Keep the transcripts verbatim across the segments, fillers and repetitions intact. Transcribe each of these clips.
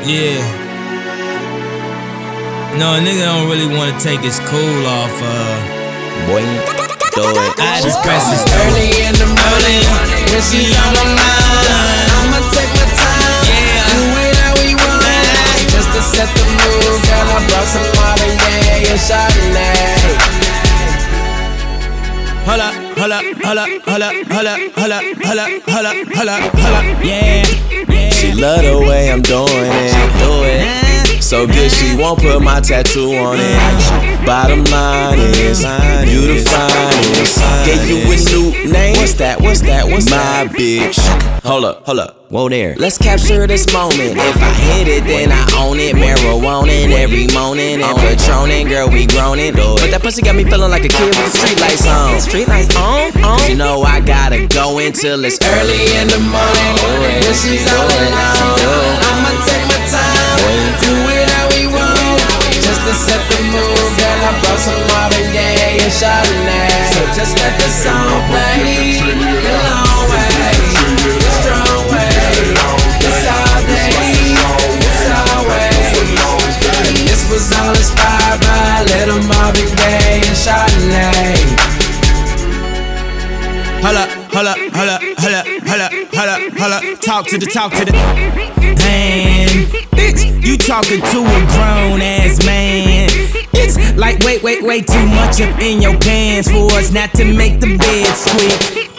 Yeah. No, a nigga don't really want to take his cool off, uh. Boy, throw it. I just press this early in the morning, when she's on my mind. I'ma take my time, Yeah. do it how we want. Just to set the mood, girl, I brought some Marvin Gaye and Chardonnay. Hold up, hold up, hold up, hold up, hold up, hold up, hold up, hold up, hold up, hold up, yeah, yeah. She love the way I'm doing it, do it. So good she won't put my tattoo on it. Bottom line is, you the finest. Gave you a new name. What's that? What's that? What's my bitch? Hold up, hold up. Whoa there. Let's capture this moment. If I hit it, then I own it. Marijuana every morning and Patronin', girl, we groanin'. But that pussy got me feeling like a kid with the street lights on. Street lights on, on. You know I gotta go until it's Early in the morning, when she's all alone, I'ma take my time, do it how we want. Just to set the mood, girl, I brought some Marvin Gaye and Chardonnay. So just let the song play, the long way, the strong way, it's all day, it's always. And this was all inspired by little Marvin Gaye and Chardonnay. Hold up, hold up, hold up, hold up, hold up, hold up, hold up. Talk to the, talk to the. Damn, bitch, you talking to a grown ass man. It's like wait, wait, way too much up in your pants for us not to make the bed squeak.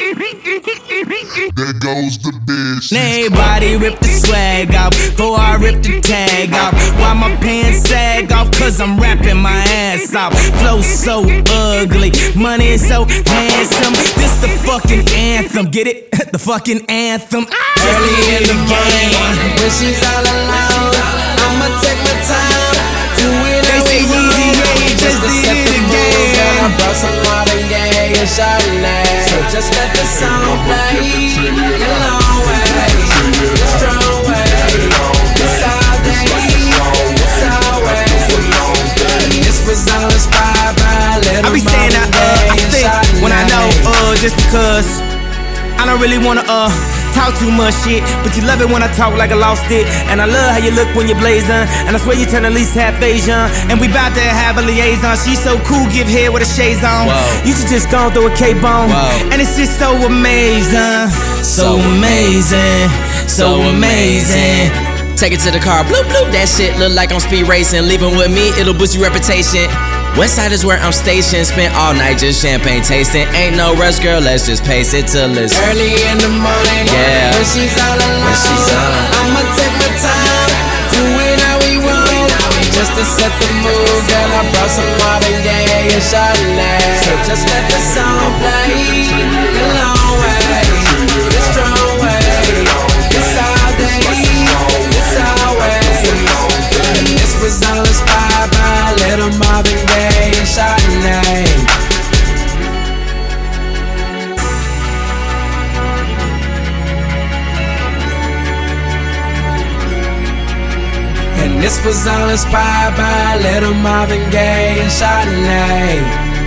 There goes the bitch. Now everybody rip the swag off before I rip the tag off. Why my pants sag off? Cause I'm rapping my ass off. Flow so ugly, money is so handsome. This the fucking anthem, get it? The fucking anthem. Early in the morning, when she's all alone, I'ma take my time, do it how we want. Just to set the mood, girl, I brought some Marvin Gaye and Chardonnay. So just let the song play, the long way, the strong way, it's all day, it's always. And this was all inspired by little I be saying I, uh, I think when I know, uh, just because I don't really wanna, uh, talk too much shit, but you love it when I talk like I lost it. And I love how you look when you're blazing, and I swear you turn at least half Asian. And we bout to have a liaison. She's so cool, give head with a shades on. Whoa. You should just go through a cape on. Whoa. And it's just so amazing, so amazing, so amazing. Take it to the car, bloop bloop. That shit look like I'm speed racing. Leaving with me, it'll boost your reputation. Westside is where I'm stationed. Spent all night just champagne tasting. Ain't no rush, girl, let's just pace it till it's early in the morning. Yeah. When she's all alone, When she's all alone. I'ma take my time, do it how we want. Just to set the mood, girl, I brought some Marvin Gaye and Chardonnay. So just let the song play, the long way, the strong way, it's all day, it's always. And this was all inspired by little Marvin Gaye and Chardonnay. And this was all inspired by little Marvin Gaye and Chardonnay.